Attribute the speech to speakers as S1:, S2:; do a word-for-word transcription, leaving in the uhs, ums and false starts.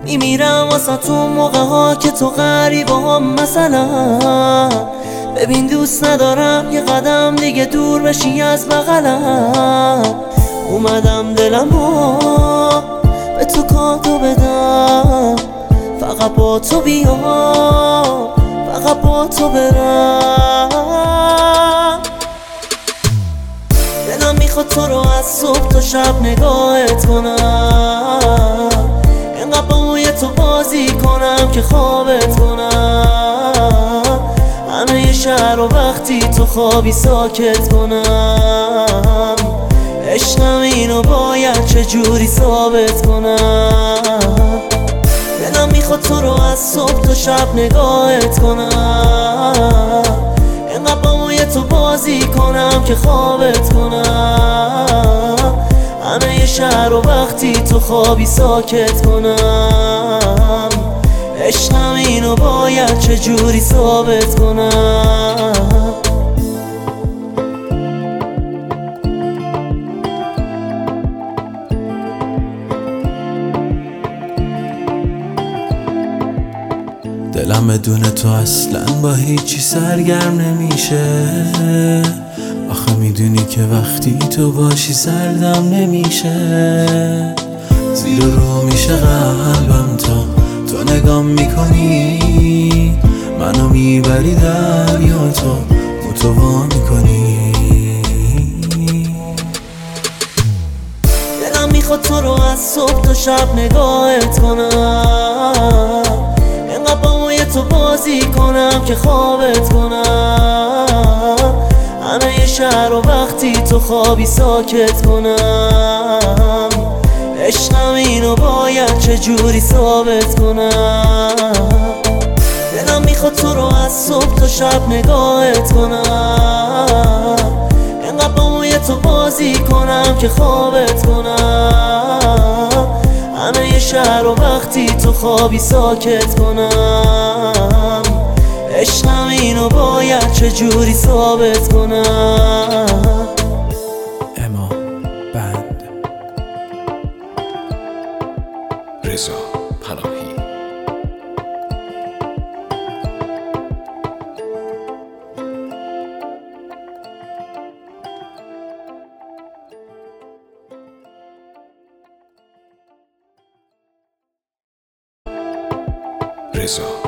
S1: میمیرم واسه تو موقع ها که تو غریبه هم. مثلا ببین دوست ندارم یه قدم دیگه دور بشی از بغلم. اومدم دلمو به تو کادو بدم، فقط با تو بیام، فقط با تو برم. دلم میخواد تو رو از صبح تا شب نگاهت کنم، اینقدر با موی تو بازی کنم که خوابت کنم. همه یه شهر رو وقتی تو خوابی ساکت کنم. عشقم اینو باید چجوری ثابت کنم. دلم میخواد تو رو از صبح تا شب نگاهت کنم، اینقدر با موی تو بازی کنم که خوابت کنم. همه یه شهر رو وقتی تو خوابی ساکت کنم. عشقم اینو باید چجوری ثابت کنم.
S2: دلم بدون تو اصلا با هیچی سرگرم نمیشه. آخه میدونی که وقتی تو باشی سردم نمیشه. زیر رو میشه قلبم تا تو نگام میکنی، منو میبری دریا تو متوا میکنی.
S1: دلم میخواد تو رو از صبح تا شب نگاهت کنم، اینقدر با موی تو بازی کنم که خوابت کنم. همه یه شهر رو وقتی تو خوابی ساکت کنم. عشقم اینو باید چجوری ثابت کنم. دلم میخواد تو رو از صبح تا شب نگاهت کنم، اینقدر با موی تو بازی کنم که خوابت کنم. همه یه شهر رو وقتی تو خوابی ساکت کنم. عشقم اینو باید چجوری ثابت کنم.
S2: اما بند
S3: رضا پناهی. رضا